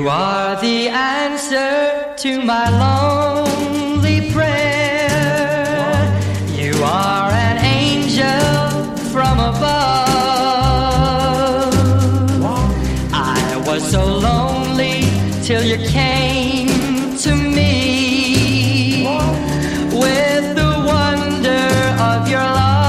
You are the answer to my lonely prayer. You are an angel from above. I was so lonely till you came to me with the wonder of your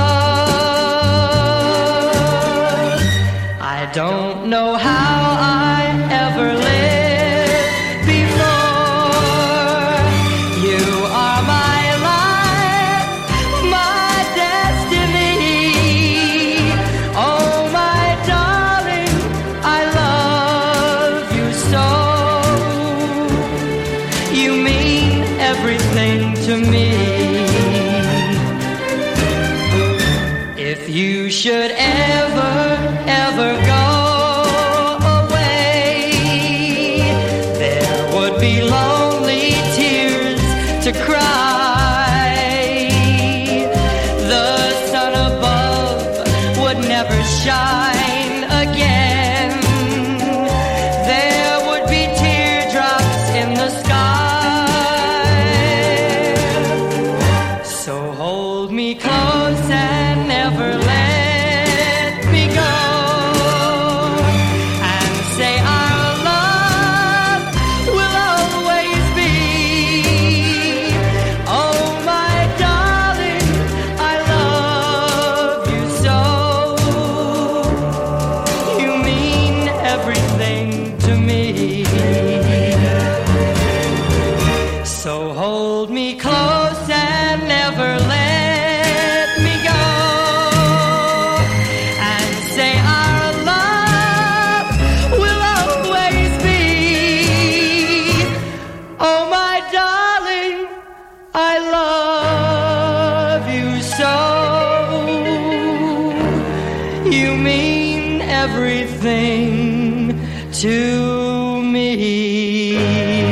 love. I don't know how I ever lived before. You are my life, my destiny. Oh, my darling, I love you so. You mean everything to me. If you should ever go be lonely tears to cry. The sun above would never shine again. There would be teardrops in the sky. So hold me close and never let me go. And say to me. So hold me close and never let me go. And say our love will always be. Oh, my darling, I love you so. You mean everything to me.